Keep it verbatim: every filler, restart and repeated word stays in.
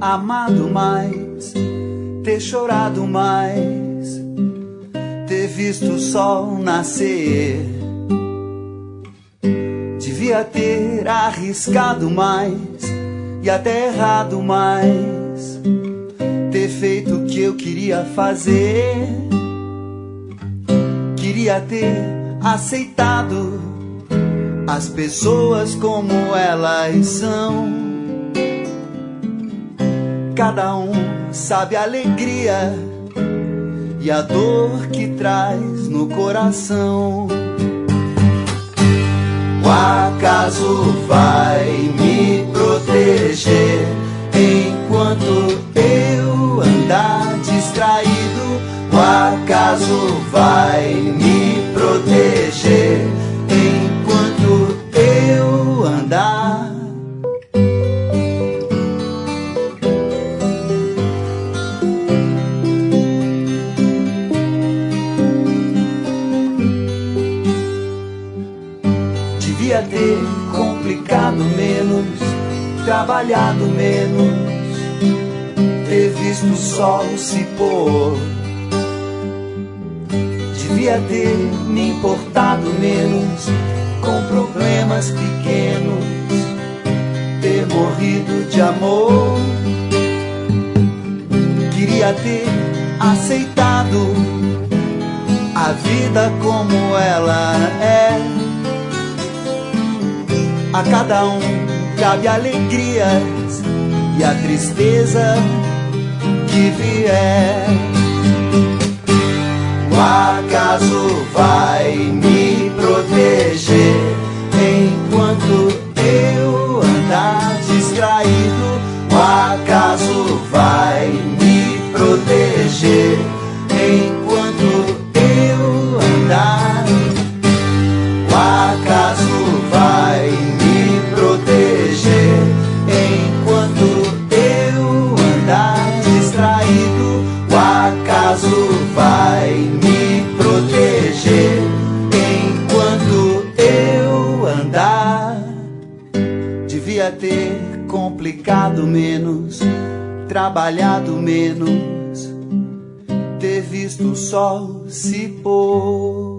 amado mais, ter chorado mais, ter visto o sol nascer. Devia ter arriscado mais e até errado mais, ter feito o que eu queria fazer. Queria ter aceitado as pessoas como elas são. Cada um sabe a alegria e a dor que traz no coração. O acaso vai me proteger enquanto eu andar distraído. O acaso vai me proteger enquanto eu andar. Devia ter complicado menos, trabalhado menos, ter visto o sol se pôr. Devia ter me importado menos com problemas pequenos, ter morrido de amor. Queria ter aceitado a vida como ela é. A cada um cabe alegrias e a tristeza que vier. O acaso vai me proteger enquanto eu andar distraído. O acaso vai me proteger enquanto eu andar. O acaso vai me proteger enquanto eu andar distraído. O acaso vai me proteger enquanto eu andar. Devia ter complicado menos, trabalhado menos, ter visto o sol se pôr.